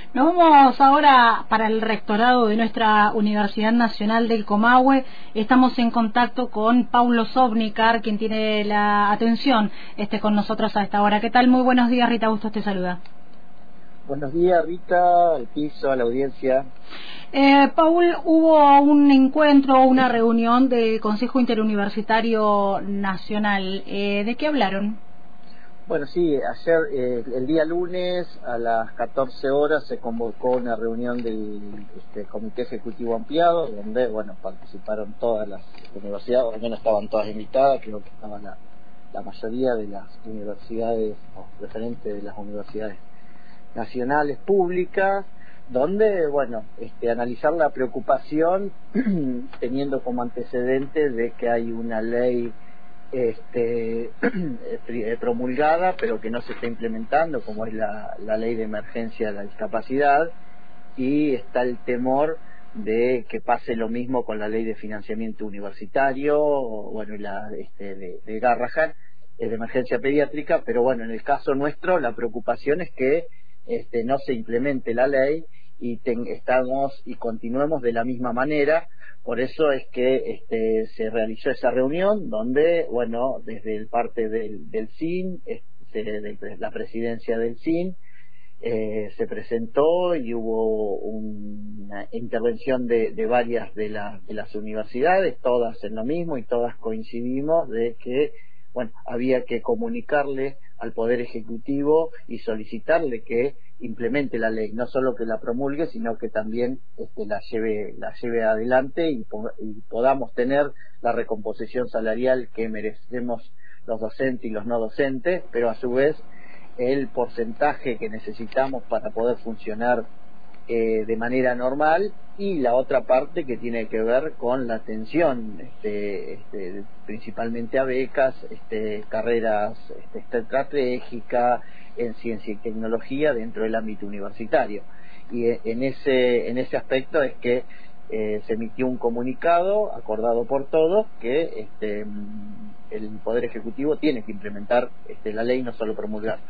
Nos vamos ahora para el rectorado de nuestra Universidad Nacional del Comahue. Estamos en contacto con Paulo Zovnicar, quien tiene la atención con nosotros a esta hora. ¿Qué tal? Muy buenos días, Rita Bustos te saluda. Buenos días, Rita, al piso, a la audiencia. Paul, hubo un encuentro, una reunión del Consejo Interuniversitario Nacional. ¿De qué hablaron? Bueno, sí, ayer, el día lunes, a las 14 horas, se convocó una reunión del Comité Ejecutivo Ampliado, donde, bueno, participaron todas las universidades, o al menos estaban todas invitadas, creo que estaban la mayoría de las universidades, o referentes de las universidades nacionales públicas, donde, bueno, analizar la preocupación, teniendo como antecedente de que hay una ley promulgada, pero que no se está implementando, como es la ley de emergencia de la discapacidad, y está el temor de que pase lo mismo con la ley de financiamiento universitario, bueno, y la de Garrahan, de emergencia pediátrica. Pero bueno, en el caso nuestro, la preocupación es que no se implemente la ley y estamos y continuemos de la misma manera. Por eso es que se realizó esa reunión donde, bueno, desde el parte del CIN, de la presidencia del CIN, se presentó y hubo una intervención de varias de las universidades, todas en lo mismo, y todas coincidimos de que, bueno, había que comunicarle al Poder Ejecutivo y solicitarle que implemente la ley, no solo que la promulgue, sino que también la lleve adelante y podamos tener la recomposición salarial que merecemos los docentes y los no docentes, pero a su vez el porcentaje que necesitamos para poder funcionar de manera normal, y la otra parte que tiene que ver con la atención principalmente a becas, carreras estratégicas en ciencia y tecnología dentro del ámbito universitario. Y en ese aspecto es que se emitió un comunicado acordado por todos que el Poder Ejecutivo tiene que implementar la ley, no solo promulgarla.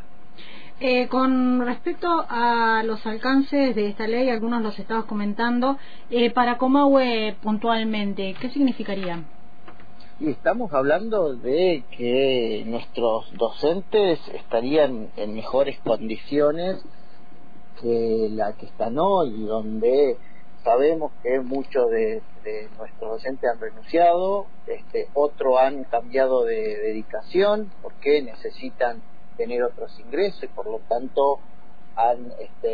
Con respecto a los alcances de esta ley, algunos los estabas comentando, para Comahue puntualmente, ¿qué significaría? Y estamos hablando de que nuestros docentes estarían en mejores condiciones que la que están hoy, donde sabemos que muchos de nuestros docentes han renunciado, otros han cambiado de dedicación porque necesitan tener otros ingresos y por lo tanto han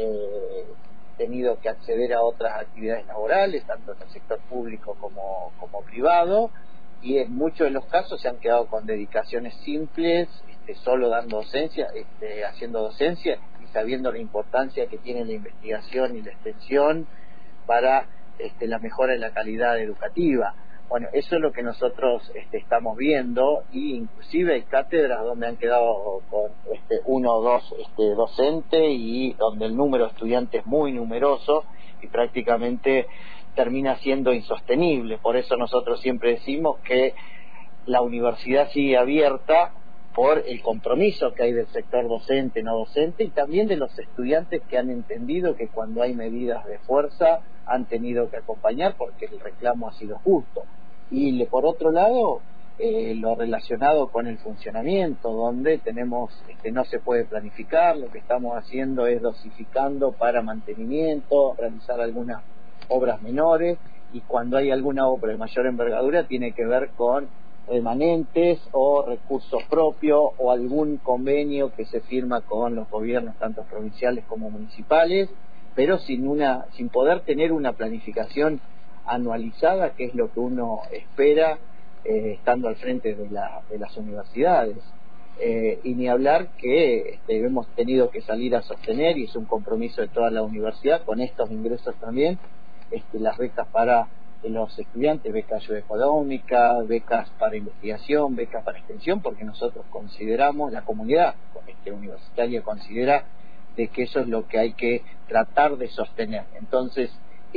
tenido que acceder a otras actividades laborales, tanto en el sector público como privado, y en muchos de los casos se han quedado con dedicaciones simples, solo dando docencia, haciendo docencia y sabiendo la importancia que tiene la investigación y la extensión para la mejora de la calidad educativa. Bueno, eso es lo que nosotros estamos viendo, y inclusive hay cátedras donde han quedado con uno o dos docentes, y donde el número de estudiantes es muy numeroso y prácticamente termina siendo insostenible. Por eso nosotros siempre decimos que la universidad sigue abierta por el compromiso que hay del sector docente, no docente, y también de los estudiantes que han entendido que cuando hay medidas de fuerza han tenido que acompañar porque el reclamo ha sido justo. Y por otro lado, lo relacionado con el funcionamiento, donde tenemos no se puede planificar, lo que estamos haciendo es dosificando para mantenimiento, realizar algunas obras menores, y cuando hay alguna obra de mayor envergadura tiene que ver con remanentes o recursos propios o algún convenio que se firma con los gobiernos tanto provinciales como municipales, pero sin poder tener una planificación anualizada, que es lo que uno espera estando al frente de las universidades. Y ni hablar que hemos tenido que salir a sostener, y es un compromiso de toda la universidad con estos ingresos también, las becas para los estudiantes, becas de ayuda económica, becas para investigación, becas para extensión, porque nosotros consideramos, la comunidad universitaria considera de que eso es lo que hay que tratar de sostener. Entonces,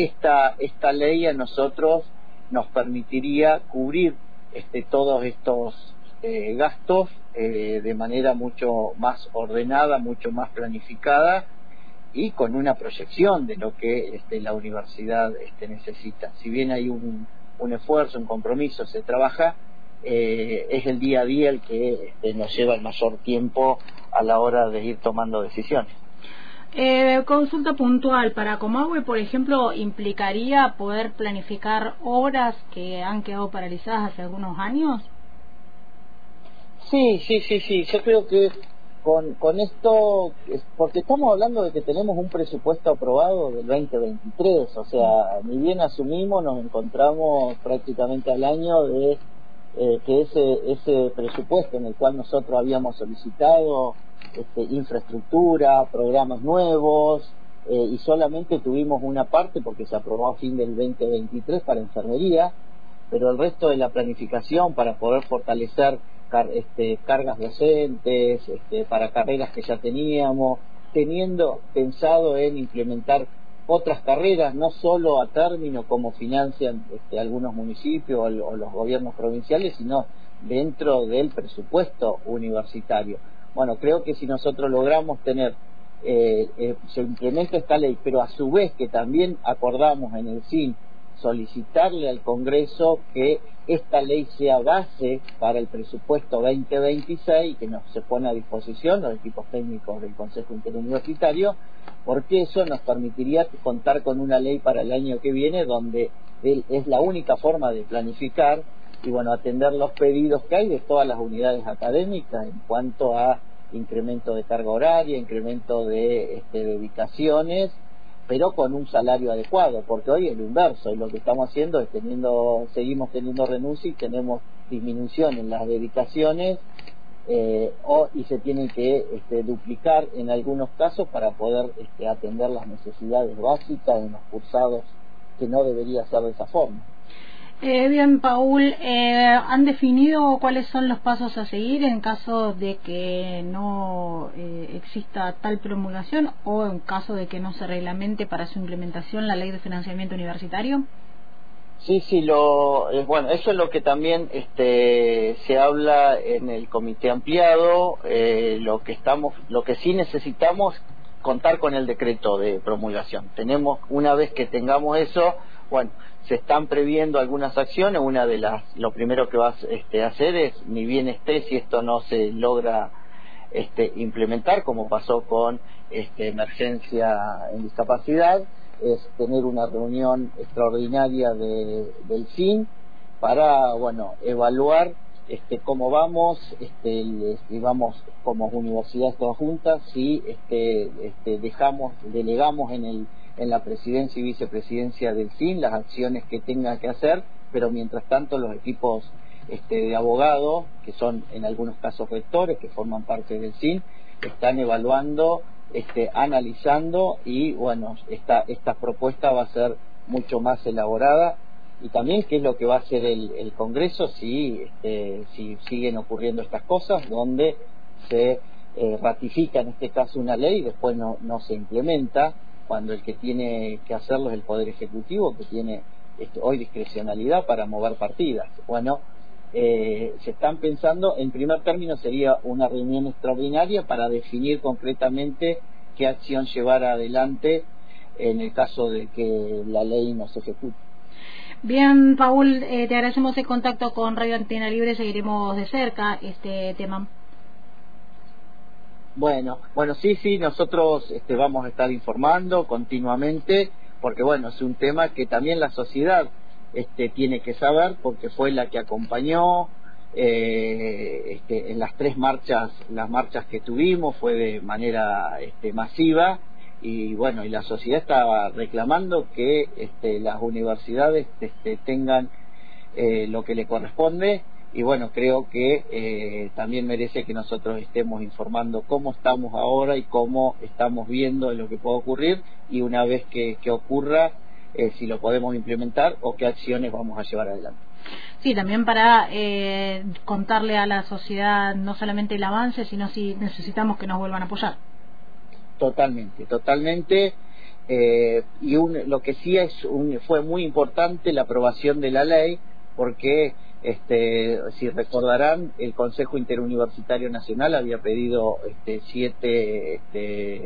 esta ley a nosotros nos permitiría cubrir todos estos gastos de manera mucho más ordenada, mucho más planificada, y con una proyección de lo que la universidad necesita. Si bien hay un esfuerzo, un compromiso, se trabaja, es el día a día el que nos lleva el mayor tiempo a la hora de ir tomando decisiones. Consulta puntual, para Comahue, por ejemplo, ¿implicaría poder planificar obras que han quedado paralizadas hace algunos años? Sí, yo creo que con esto, porque estamos hablando de que tenemos un presupuesto aprobado del 2023, o sea, ni bien asumimos, nos encontramos prácticamente al año de que ese presupuesto en el cual nosotros habíamos solicitado infraestructura, programas nuevos, y solamente tuvimos una parte porque se aprobó a fin del 2023 para enfermería, pero el resto de la planificación para poder fortalecer cargas docentes, para carreras que ya teníamos, teniendo pensado en implementar otras carreras, no solo a término como financian algunos municipios o los gobiernos provinciales, sino dentro del presupuesto universitario. Bueno, creo que si nosotros logramos tener, se implementa esta ley, pero a su vez que también acordamos en el CIN solicitarle al Congreso que esta ley sea base para el presupuesto 2026 y que nos se pone a disposición los equipos técnicos del Consejo Interuniversitario, porque eso nos permitiría contar con una ley para el año que viene donde es la única forma de planificar y bueno, atender los pedidos que hay de todas las unidades académicas en cuanto a incremento de carga horaria, incremento de dedicaciones, pero con un salario adecuado, porque hoy es lo inverso, y lo que estamos haciendo es seguimos teniendo renuncia y tenemos disminución en las dedicaciones, y se tienen que duplicar en algunos casos para poder atender las necesidades básicas en los cursados, que no debería ser de esa forma. Bien, Paul, ¿han definido cuáles son los pasos a seguir en caso de que no exista tal promulgación o en caso de que no se reglamente para su implementación la ley de financiamiento universitario? Sí, bueno, eso es lo que también se habla en el comité ampliado. Lo que sí necesitamos contar con el decreto de promulgación. Una vez que tengamos eso, bueno, se están previendo algunas acciones. Lo primero que va a hacer es, ni bien si esto no se logra implementar, como pasó con emergencia en discapacidad, es tener una reunión extraordinaria del CIN para, bueno, evaluar cómo vamos, vamos como universidades todas juntas, si delegamos en la presidencia y vicepresidencia del CIN las acciones que tenga que hacer, pero mientras tanto los equipos de abogados, que son en algunos casos rectores, que forman parte del CIN, están evaluando, analizando, y bueno, esta propuesta va a ser mucho más elaborada, y también qué es lo que va a hacer el Congreso si siguen ocurriendo estas cosas, donde se ratifica en este caso una ley y después no se implementa, cuando el que tiene que hacerlo es el Poder Ejecutivo, que tiene hoy discrecionalidad para mover partidas. Bueno, se están pensando, en primer término sería una reunión extraordinaria para definir concretamente qué acción llevar adelante en el caso de que la ley no se ejecute. Bien, Paul, te agradecemos el contacto con Radio Antena Libre, seguiremos de cerca este tema. Bueno, sí, nosotros vamos a estar informando continuamente, porque bueno, es un tema que también la sociedad tiene que saber, porque fue la que acompañó en las las marchas que tuvimos, fue de manera masiva, y bueno, y la sociedad estaba reclamando que las universidades tengan lo que le corresponde. Y bueno, creo que también merece que nosotros estemos informando cómo estamos ahora y cómo estamos viendo lo que puede ocurrir, y una vez que ocurra, si lo podemos implementar o qué acciones vamos a llevar adelante. Sí, también para contarle a la sociedad no solamente el avance, sino si necesitamos que nos vuelvan a apoyar. Totalmente. Y lo que sí fue muy importante la aprobación de la ley, porque si recordarán, el Consejo Interuniversitario Nacional había pedido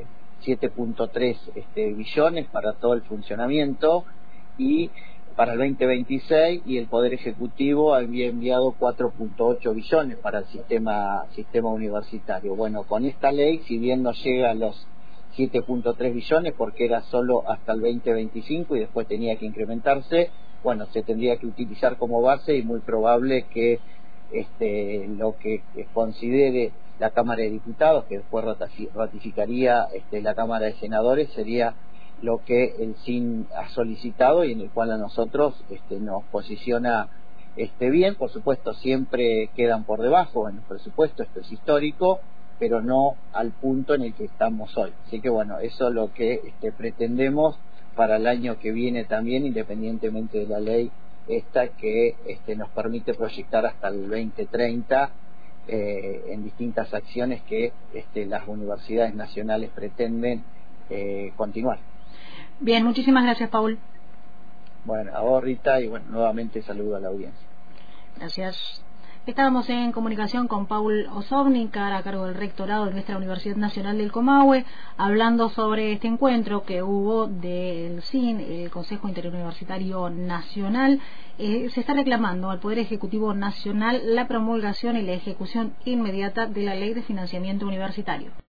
7.3 billones para todo el funcionamiento y para el 2026, y el Poder Ejecutivo había enviado 4.8 billones para el sistema universitario. Bueno, con esta ley, si bien no llega a los 7.3 billones porque era solo hasta el 2025 y después tenía que incrementarse, bueno, se tendría que utilizar como base y muy probable que lo que considere la Cámara de Diputados, que después ratificaría la Cámara de Senadores, sería lo que el SIN ha solicitado y en el cual a nosotros nos posiciona bien. Por supuesto, siempre quedan por debajo en el presupuesto, esto es histórico, pero no al punto en el que estamos hoy. Así que bueno, eso es lo que pretendemos para el año que viene también, independientemente de la ley esta que nos permite proyectar hasta el 2030 en distintas acciones que las universidades nacionales pretenden continuar. Bien, muchísimas gracias, Paul. Bueno, a vos, Rita, y bueno, nuevamente saludo a la audiencia. Gracias. Estábamos en comunicación con Paul Osobnikar, a cargo del rectorado de nuestra Universidad Nacional del Comahue, hablando sobre este encuentro que hubo del SIN, el Consejo Interuniversitario Nacional. Se está reclamando al Poder Ejecutivo Nacional la promulgación y la ejecución inmediata de la Ley de Financiamiento Universitario.